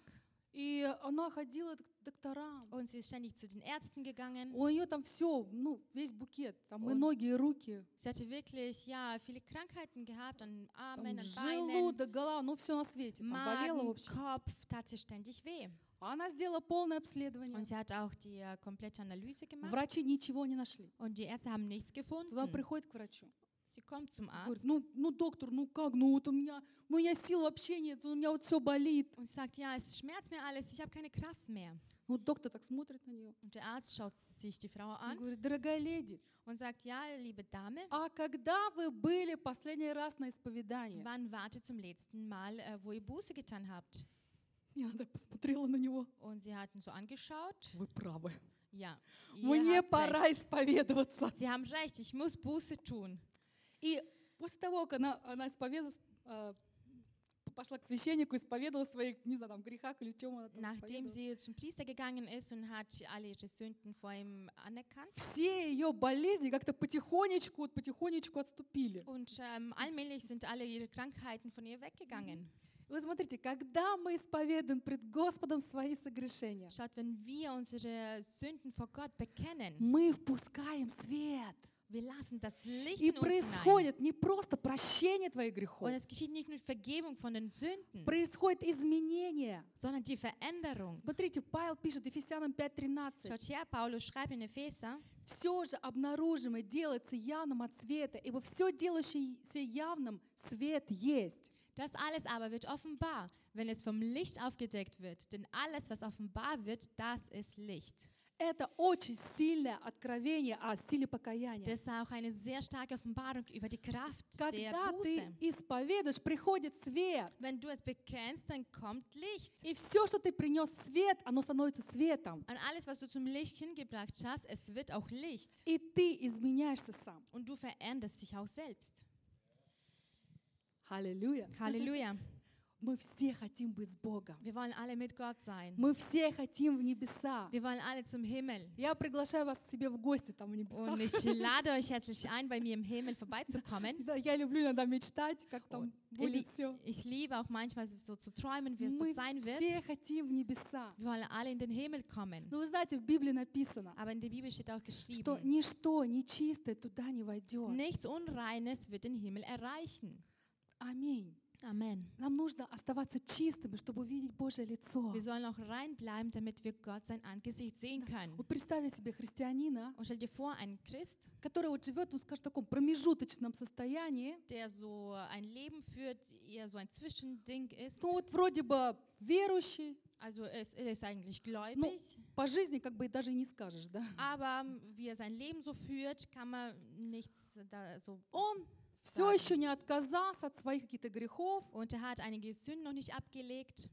И она ходила к докторам. Und sie ist ständig zu den Ärzten gegangen. У нее там все, ну, весь букет. Там и Und ноги, и руки. sie hatte wirklich ja, viele Krankheiten gehabt an Armen, Там an Beinen, желудок, голова, ну все на свете. Там болело, в Magen, общем. Kopf, tat sie ständig weh. Она сделала полное обследование. Und sie hat auch die komplette Analyse gemacht. Врачи ничего не нашли. Und die Ärzte haben nichts Туда gefunden. приходит к врачу. Sie kommt zum Говорит, Arzt ну доктор, ну как, ну вот у меня сил вообще нет, у меня вот все болит. und sagt, ja, es schmerzt mir alles, ich habe keine Kraft mehr. Ну доктор так смотрит на нее. Und der Arzt schaut sich die Frau Он an говорит, дорогая леди, und sagt, ja, liebe Dame, а когда вы были последний раз на исповедании? wann wart ihr zum letzten Mal, wo ihr Buße getan habt? И она так посмотрела на него. Und sie hatten so angeschaut, Вы правы. ja, Мне ihr habt пора recht. исповедоваться. Sie haben recht, ich muss Buße tun. И после того, как она исповедовалась, пошла к священнику, исповедовала свои, не знаю, там, грехах или в чем она там Nachdem исповедовалась. sie zum Priester gegangen ist und hat alle ihre Sünden vor ihm anerkannt. Все ее болезни как-то потихонечку отступили. Und allmählich sind alle ihre Krankheiten von ihr weggegangen. Вы смотрите, когда мы исповедуем пред Господом свои согрешения, Schaut, wenn wir unsere Sünden vor Gott bekennen, мы впускаем свет. wir lassen das Licht И in uns hinein. происходит не просто прощение твоих грехов, Und es geschieht nicht nur Vergebung von den Sünden, происходит изменение. sondern die Veränderung. Смотрите, Павел пишет Ефесянам 5:13. Schaut her, Paulus schreibt in Epheser, Все же обнаружимое делается явным от света, ибо все делающееся явным свет есть. das alles aber wird offenbar, wenn es vom Licht aufgedeckt wird. Denn alles, was offenbar wird, das ist Licht. Это очень сильное откровение о силе покаяния. Das ist auch eine sehr starke Offenbarung über die Kraft der Когда ты Buße. исповедуешь, приходит свет. Wenn du es bekennst, dann kommt Licht. И все, что ты принес свет, оно становится светом. Und alles, was du zum Licht hingebracht hast, es wird auch Licht. И ты изменяешься сам. Und du veränderst dich auch selbst. Аллилуйя. Halleluja. Мы все хотим быть с Богом. Wir wollen alle mit Gott sein. Мы все хотим в небеса. Wir wollen alle zum Himmel. Я приглашаю вас к себе в гости там в небесах. Und ich lade euch herzlich ein, bei mir im Himmel vorbeizukommen. Да, я люблю иногда мечтать, как там Und будет все. Ich liebe auch manchmal so zu träumen, wie es Мы dort sein wird. все хотим в небеса. Wir wollen alle in den Himmel kommen. Но вы знаете, в Библии написано, Aber in der Bibel steht auch что geschrieben, ничто нечистое туда не войдет. nichts Unreines wird den Himmel erreichen. Аминь. Amen. Нам нужно оставаться чистыми, чтобы увидеть Божье лицо. Wir sollen auch rein bleiben, damit wir Gott sein Angesicht sehen können. Вот представьте себе христианина, Und stell dir vor, ein Christ, который вот живет, ну, скажем, в таком промежуточном состоянии. der so ein Leben führt, eher so ein Zwischending ist. Ну вот вроде бы верующий, Also er ist eigentlich ну, gläubig, по жизни как бы даже не скажешь, да. aber wie er sein Leben so führt, kann man nichts da so. Он все еще не отказался от своих каких-то грехов. Und er hat einige Sünden noch nicht abgelegt.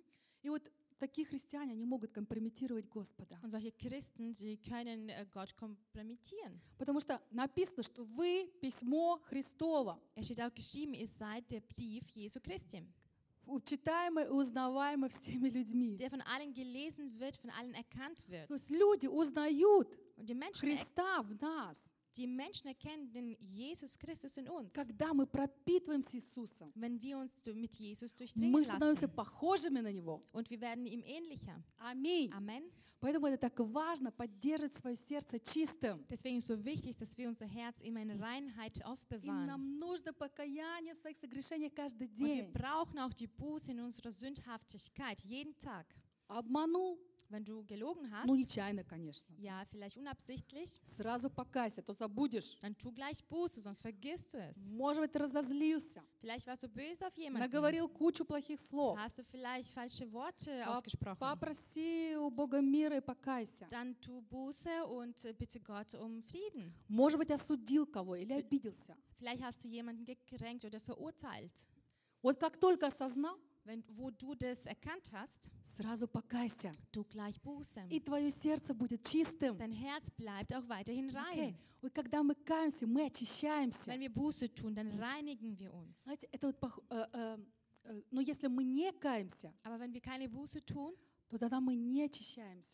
И вот такие христиане, они могут компрометировать Господа. Und solche Christen, sie können Gott kompromittieren. Потому что написано, что вы письмо Христово, Es steht auch geschrieben, ihr seid der Brief Jesu Christi, читаемое и узнаваемое всеми людьми. der von allen gelesen wird, von allen erkannt wird. То есть люди узнают Und Христа в нас, die Menschen erkennen den Jesus Christus in uns. когда мы пропитываемся Иисусом. Wenn wir uns mit Jesus durchdringen Мы становимся lassen. похожими на Него. Und wir werden ihm ähnlicher. Аминь. Amen. Поэтому это так важно, поддерживать свое сердце чистым. Deswegen ist es so wichtig, dass wir unser Herz immer in Reinheit И aufbewahren. нам нужно покаяние в своих согрешениях каждый Und wir день. brauchen auch die Buße in unserer Sündhaftigkeit, jeden Tag. Обманул? Wenn du gelogen hast, Ну, нечаянно, конечно. ja, vielleicht unabsichtlich, Сразу покайся, то забудешь. dann tu gleich Buße, sonst vergisst du es. Может быть, ты разозлился, Vielleicht warst du böse auf jemanden. наговорил кучу плохих слов. Hast du vielleicht falsche Worte Пап- ausgesprochen. Попроси у Бога мира и покайся. Dann tu Buße und bitte Gott um Frieden. Может быть, осудил кого или обиделся. Vielleicht hast du jemanden gekränkt oder verurteilt. Вот как только осознал, Wo du das erkannt hast, сразу покайся. tu gleich Buße. И твое сердце будет чистым. Dein Herz bleibt auch weiterhin rein. Окей? Вот когда мы каемся, мы очищаемся. Wenn wir Buße tun, dann reinigen wir uns. Знаете, это вот но если мы не каемся, Aber wenn wir keine Buße tun, то тогда мы не очищаемся. dann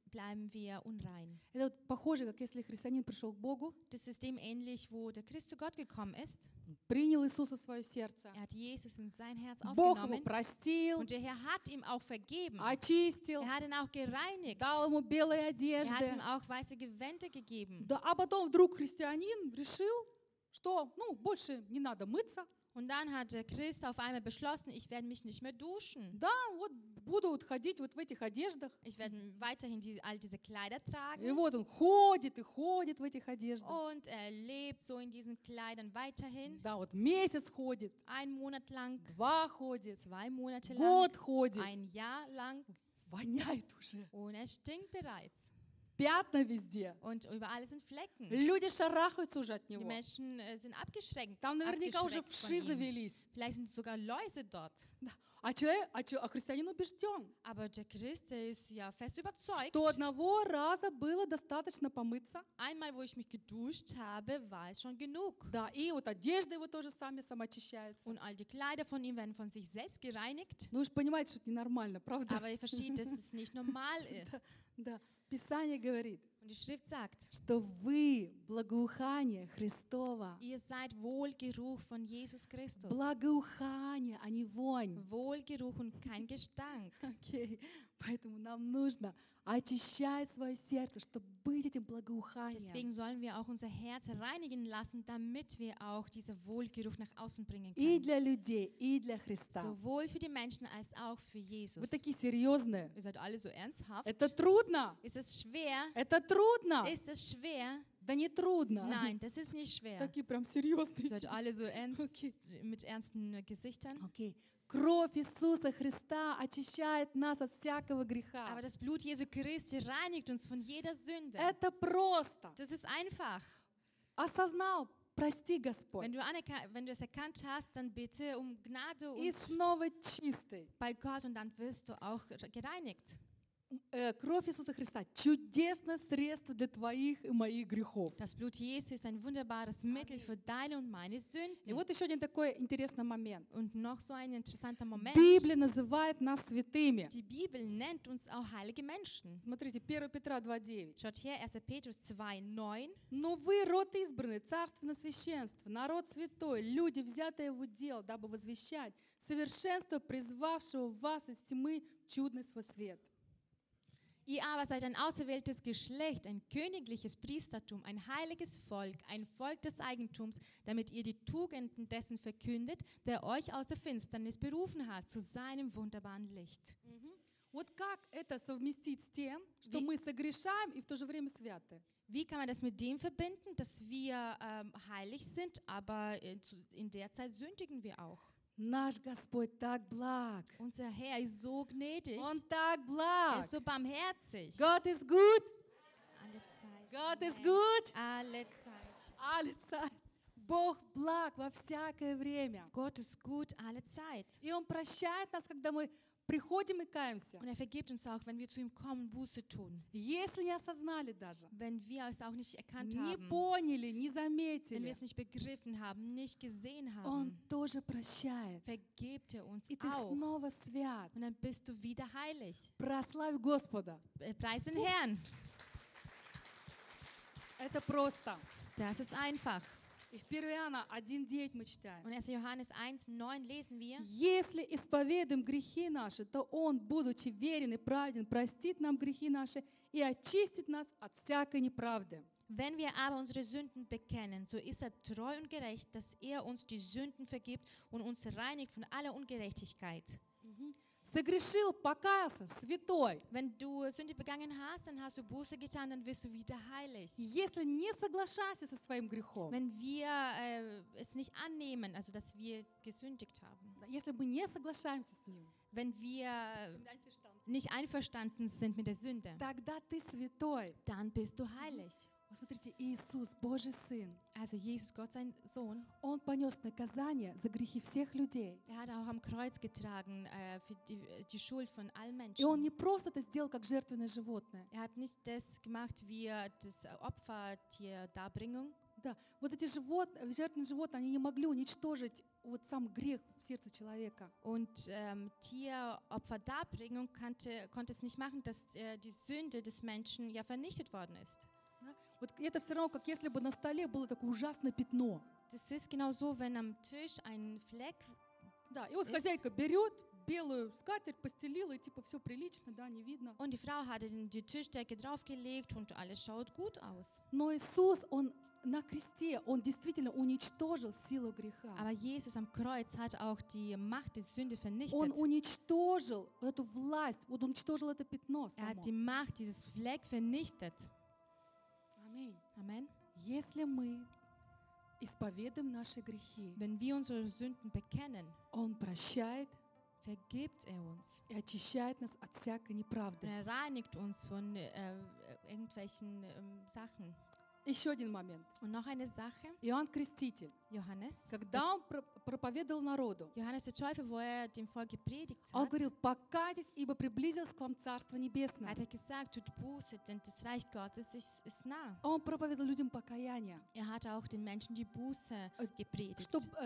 bleiben wir unrein. Это вот похоже, как если христианин пришел к Богу, Das ist dem ähnlich, wo der Christ zu Gott gekommen ist. принял Иисуса в свое сердце. Er hat Jesus in sein Herz Бог его aufgenommen простил, und der Herr hat ihm auch vergeben. очистил, Er hat ihn auch gereinigt. дал ему белые Er hat одежды. ihm auch weiße Gewänder gegeben. Да, а потом вдруг христианин решил, что больше не надо мыться. Und dann hat der Christ auf einmal beschlossen, ich werde mich nicht mehr duschen. Да, вот буду вот ходить вот в этих одеждах. Ich werde weiterhin all diese Kleider И tragen. вот он ходит и ходит в этих одеждах. Und er lebt so in diesen Kleidern weiterhin. Да, вот месяц ходит, 1 Monat lang, 2 ходит, 2 Monate lang, год ходит. 1 Jahr lang. Воняет уже. Und er stinkt bereits. Пятна везде. Und überall sind Flecken. Люди шарахаются уже от Die него. Menschen sind abgeschreckt. Там наверняка уже abgeschreckt von вши ihm. завелись. Vielleicht sind sogar Läuse dort. Да. А христианин убежден, Aber der Christ, der ist ja fest überzeugt. что одного раза было достаточно помыться. Einmal, wo ich mich geduscht habe, war es schon genug. Да, и вот одежда его тоже самоочищается. Und all die Kleider von ihm werden von sich selbst gereinigt. Ну вы же понимаете, что это ненормально, правда? Aber ihr versteht, dass es nicht normal ist. Да. Писание говорит, Und die Schrift sagt, что вы благоухание Христова. ihr seid Wohlgeruch von Jesus Christus. Благоухание, а не вонь. Wohlgeruch und kein Gestank. Окей. Поэтому нам нужно очищать свое сердце, чтобы быть этим благоуханием. Deswegen sollen wir auch unser Herz reinigen lassen, damit wir auch diesen Wohlgeruch nach außen bringen И können. для людей, и для Христа. Sowohl für die Menschen als auch für Вы Jesus. такие серьезные. Ihr seid alle so ernsthaft. Это трудно. Ist es schwer? Это трудно. Ist es schwer? Да не трудно. Nein, das ist nicht schwer. Такие прям серьезные. Ihr seid alle so ernst, Okay. mit ernsten Gesichtern. Окей. Кровь Иисуса Христа очищает нас от всякого греха. Aber das Blut Jesu Christi reinigt uns von jeder Sünde. Это просто. Das ist einfach. Осознал, прости, Господь. Wenn du es erkannt hast, dann bitte um Gnade И und снова чистый. bei Gott und dann wirst du auch gereinigt. Кровь Иисуса Христа – чудесное средство для твоих и моих грехов. Das Blut Jesu ist ein wunderbares Mittel für deine und meine И Sünden. вот еще один такой интересный момент. Und noch so ein interessanter Moment. Библия называет нас святыми. Die Bibel nennt uns auch heilige Menschen. Смотрите, 1 Петра 2:9. Schaut her, 1. Petrus 2,9. «Но вы род избранный, царственное священство, народ святой, люди, взятые в удел, дабы возвещать совершенство, призвавшего вас из тьмы в чудный свой свет». Ihr aber seid ein auserwähltes Geschlecht, ein königliches Priestertum, ein heiliges Volk, ein Volk des Eigentums, damit ihr die Tugenden dessen verkündet, der euch aus der Finsternis berufen hat, zu seinem wunderbaren Licht. Вот как это совместить с тем, что мы согрешаем и в то же время святы? Wie kann man das mit dem verbinden, dass wir heilig sind, aber in der Zeit sündigen wir auch? Наш Господь так благ. Unser Herr ist so gnädig, Он так er благ. ist so barmherzig. God is good. Alle Zeit. God is Amen. good. Alle Zeit. Alle Zeit. Бог благ во всякое время. Gott ist gut alle Zeit. И Он прощает нас, когда мы приходим и каемся. Und er vergibt uns auch, wenn wir zu ihm kommen, Buße tun. Если не осознали даже, Wenn wir es auch nicht erkannt не haben, поняли, не wenn wir заметили, es nicht begriffen haben, nicht gesehen Он haben, тоже прощает. vergibt er uns И ты auch. снова свят. Und dann bist du wieder heilig. Прославь Господа. Preis den Herrn. Это просто. Das ist einfach. И в 1 Иоанна 1:9 мы читаем. Und 1. Johannes 1,9 lesen wir. Если исповедуем грехи наши, то Он, будучи верен и праведен, простит нам грехи наши и очистит нас от всякой неправды. Wenn wir aber unsere Sünden bekennen, so ist er treu und gerecht, dass er uns die Sünden vergibt und uns reinigt von aller Ungerechtigkeit. Согрешил, покаялся, святой. Wenn du Sünde begangen hast, dann hast du Buße getan, dann wirst du wieder heilig. Если не соглашайся со своим грехом, Wenn wir es nicht annehmen, also dass wir gesündigt haben, если мы не соглашаемся с ним, wenn wir nicht einverstanden sind mit der Sünde, тогда ты святой. dann bist du heilig. Вот смотрите, Иисус, Божий Сын, Also Jesus, Gott, sein Sohn, Он понес наказание за грехи всех людей. er hat auch am Kreuz getragen für die Schuld von allen И Он Menschen. не просто это сделал как жертвенное животное. Er hat nicht das gemacht wie das Opfertier Darbringung, Да, вот эти жертвенные животные, они не могли уничтожить вот сам грех в сердце человека. Und Tieropfer Darbringung konnte es nicht machen, dass die Sünde des Menschen ja vernichtet worden ist. Да? Вот это все равно, как если бы на столе было такое ужасное пятно. Das ist genau so, wenn am Tisch ein Fleck Да, и вот ist. хозяйка берет белую скатерть, постелила, и типа все прилично, да, не видно. Und die Frau hatte die Tischdecke draufgelegt und alles schaut gut aus. Но Иисус, Он на кресте, Он действительно уничтожил силу греха. Aber Jesus am Kreuz hat auch die Macht der Sünde vernichtet. Он уничтожил эту власть, он уничтожил это пятно Er hat само. die Macht dieses Fleck vernichtet. Аминь. Amen. Если мы исповедуем наши грехи, Wenn wir unsere Sünden bekennen, Он прощает vergibt er uns. и очищает нас от всякой Und неправды. er reinigt uns von irgendwelchen Sachen. Еще один момент. Und noch eine Sache, Иоанн Креститель, Johannes. когда он проповедовал народу, Johannes der Täufer, wo er dem Volk gepredigt он hat, говорил: покайтесь, ибо приблизилось к вам Царство Небесное. hat er gesagt, tut Buße, denn das Reich Gottes ist nah. Он проповедовал людям покаяние, Er hat auch den Menschen die Buße gepredigt,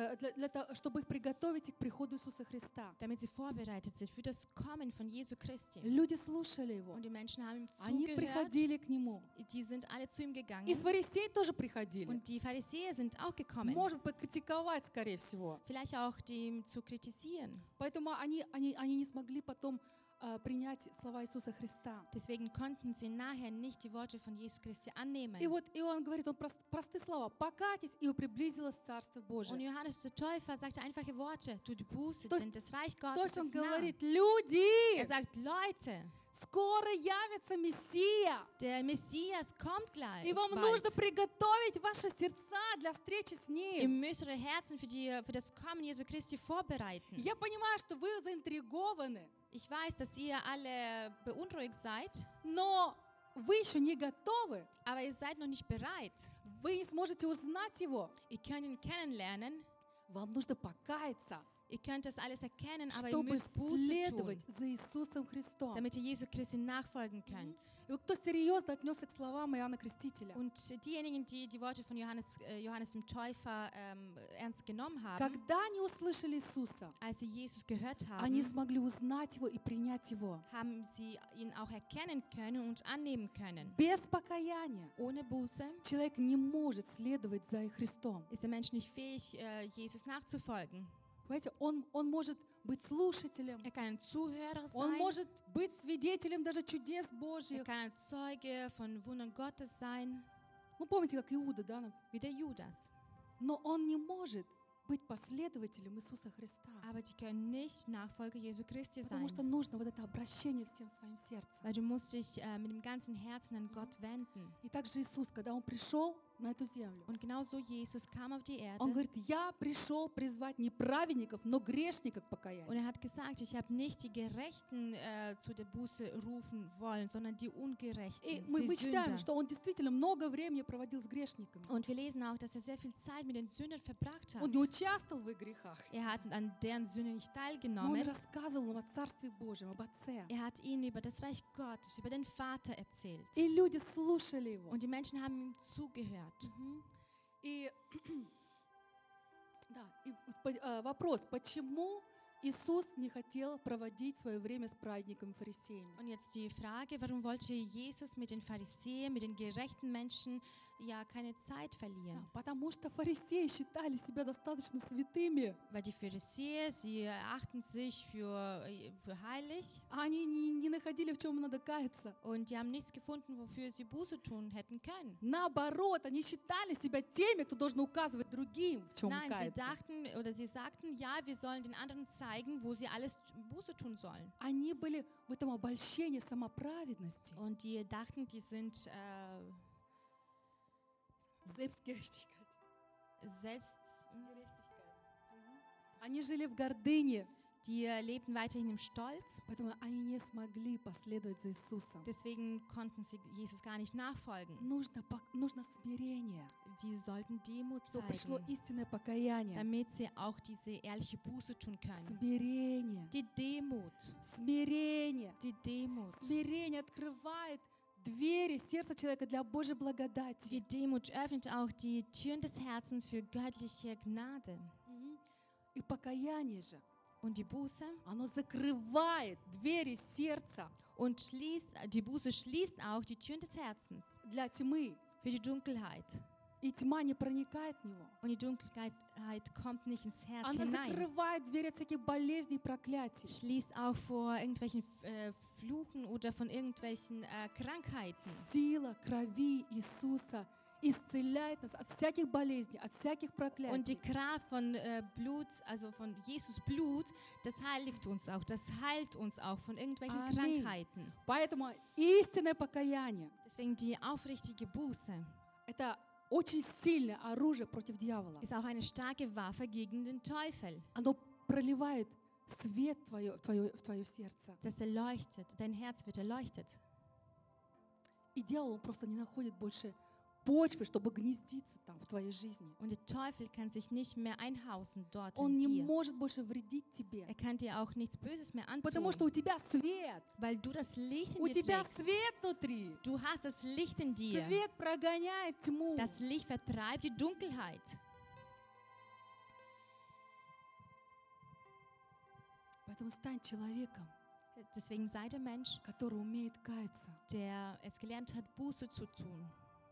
чтобы их приготовить к приходу Иисуса Христа. damit sie vorbereitet sind für das Kommen von Jesu Christi. Люди слушали его, Und die Menschen haben ihm они zugehört, приходили к нему. die sind alle zu ihm И gegangen. фарисеи тоже приходили. Und die Pharisäer sind auch gekommen, Может быть, покритиковать, скорее всего. vielleicht auch die zu kritisieren. Поэтому они не смогли потом принять слова Иисуса Христа. Deswegen konnten sie nachher nicht die Worte von Jesus Christi annehmen. И вот Иоанн говорит, он простые слова: покайтесь, и приблизилось Царство Und Божие. Johannes der Täufer sagte einfache Worte, tut Buße, То есть- denn das Reich То Gottes есть он ist nah. говорит: люди, Er sagt, Leute, скоро явится Мессия, der Messias kommt gleich. и вам bald. нужно приготовить ваши сердца для встречи с Ihr Ним. müsst eure Herzen für das Kommen Jesu Christi vorbereiten. Я понимаю, что вы заинтригованы, Ich weiß, dass ihr alle beunruhigt seid, но вы еще не готовы. aber ihr seid noch nicht bereit. Вы не сможете узнать Его. Ihr könnt ihn kennenlernen, Вам нужно покаяться, ihr könnt das alles erkennen, aber ihr чтобы müsst Buße следовать tun, за Иисусом Христом. damit ihr Jesu Christi nachfolgen könnt. И вот кто серьезно отнесся к словам Иоанна Крестителя, Und diejenigen, die die Worte von Johannes dem Täufer ernst genommen haben, когда они услышали Иисуса, als sie Jesus gehört они haben, смогли узнать Его и принять Его. haben sie ihn auch erkennen können und annehmen können. Без покаяния Ohne Buße человек не может следовать за Христом. ist der Mensch nicht fähig, Jesus nachzufolgen. Понимаете, он может быть слушателем, Er kann ein Zuhörer он sein, может быть свидетелем даже чудес er Божьих. kann ein Zeuge von Wundern Gottes sein, Ну, помните, как Иуда, да? wie der Judas. Но он не может быть последователем Иисуса Христа, Aber die können nicht Nachfolger Jesu Christi потому sein, что нужно вот это обращение всем своим сердцем. weil du musst dich mit dem ganzen Herzen an Gott wenden. И также Иисус, когда Он пришел на эту землю, Und genauso Jesus kam auf die Erde Он говорит: я пришел призвать не праведников, но грешников к und покаянию. er hat gesagt, ich habe nicht die Gerechten zu der Buße rufen wollen, sondern die И Ungerechten, мы die читаем, Sünder. что Он действительно много времени проводил с грешниками. Und wir lesen auch, dass er sehr viel Zeit mit den Sündern verbracht hat. Он не участвовал в их грехах, Er hat an deren Sünde nicht но Он teilgenommen. рассказывал им о Царстве Божьем, об Отце. Er hat ihnen über das Reich Gottes, über den Vater erzählt. И люди слушали Его. Und die Menschen haben ihm zugehört. И, да, вопрос: почему Иисус не хотел проводить свое время с праведниками и фарисеями? Und jetzt die Frage, warum wollte Jesus mit den Pharisäern, mit den gerechten Menschen ja keine Zeit Да, verlieren? потому что фарисеи считали себя достаточно святыми. Weil die Pharisäer, sie erachten sich für heilig Они не находили, в чем надо каяться. und die haben nichts gefunden, wofür sie Buße tun hätten können. Наоборот, они считали себя теми, кто должен указывать другим, в чем Nein, sie каяться. dachten oder sie sagten, ja, wir sollen den anderen zeigen, wo sie alles Buße tun sollen. Они были в этом обольщении самоправедности. Und die dachten, die sind Selbstgerechtigkeit. selbst, Они жили в гордыне, die lebten weiterhin im Stolz. поэтому они не смогли последовать за Иисусом. Deswegen konnten sie Jesus gar nicht nachfolgen. Нужно смирение, Die sollten Demut чтобы пришло zeigen, истинное покаяние. damit sie auch diese ehrliche Buße tun können. Смирение. Die Demut, Смирение. die Demut. Смирение открывает двери сердца человека для Божьей благодати. Die Demut öffnet auch die Türen des Herzens für göttliche Gnade. И покаяние же, Und die Buße оно закрывает двери сердца und die Buße schließt auch die Türen des Herzens для тьмы. für die Dunkelheit. И тьма не проникает в него. Und die Dunkelheit kommt nicht ins Herz Она hinein. закрывает двери от всяких болезней и проклятий. Schließt auch vor irgendwelchen Fluchen oder von irgendwelchen Krankheiten. Сила крови Иисуса исцеляет нас от всяких болезней, от всяких Und die проклятий. Kraft von Blut, also von Jesus Blut, das heiligt uns auch. Das heilt uns auch von irgendwelchen Amen. Krankheiten. Поэтому истинное покаяние Deswegen die aufrichtige Buße – это очень сильное оружие против дьявола. ist auch eine starke Waffe gegen den Teufel. Оно проливает свет в твое сердце. Das erleuchtet, dein Herz wird erleuchtet. И дьявол он просто не находит больше почвы, чтобы гнездиться там в твоей жизни. Und der Teufel kann sich nicht mehr einhausen dort Он in не dir. может больше вредить тебе, Er kann dir auch nichts Böses mehr потому antun, что у тебя свет. weil du das Licht in У dir тебя trägst. свет внутри. Du hast das Licht in dir. Свет прогоняет тьму. Das Licht vertreibt die Dunkelheit. Поэтому стань человеком, Deswegen sei der Mensch, который умеет каяться. der es gelernt hat, Buße zu tun.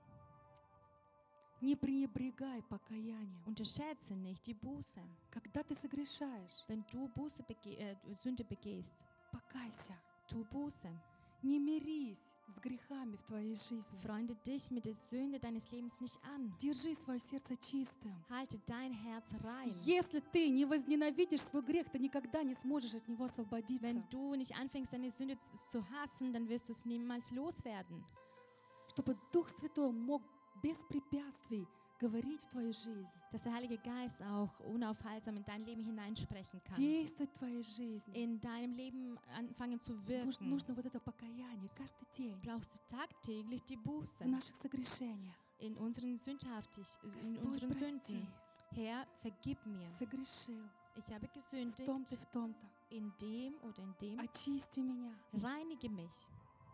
Не пренебрегай покаянием. Unterschätze nicht die Buße. Когда ты согрешаешь, Wenn du Sünde begehst, покайся. tu Buße. Не мирись с грехами в твоей жизни. Freunde dich mit der Sünde deines Lebens nicht an. Держи свое сердце чистым. Halte dein Herz rein. Если ты не возненавидишь свой грех, ты никогда не сможешь от него освободиться. Wenn du nicht anfängst, deine Sünde zu hassen, dann wirst du es niemals loswerden. Чтобы Дух Святой мог без препятствий говорить в твою жизнь, Dass der Heilige Geist auch unaufhaltsam in dein Leben hineinsprechen kann. действовать в твоей жизни. In deinem Leben anfangen zu wirken. Нужно вот это покаяние каждый день Brauchst du tagtäglich die в Buße наших согрешениях. in unseren Господь, unseren прости, Sünden. Herr, vergib mir. согрешил Ich habe в gesündigt том-то и в том-то. in dem oder in dem. Очисти меня. Reinige mich.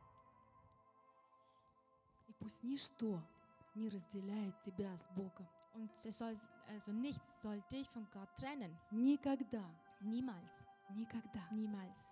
И пусть ничто не разделяет тебя с Богом. Und nichts soll dich von Gott trennen. Никогда. Niemals. Никогда. Niemals.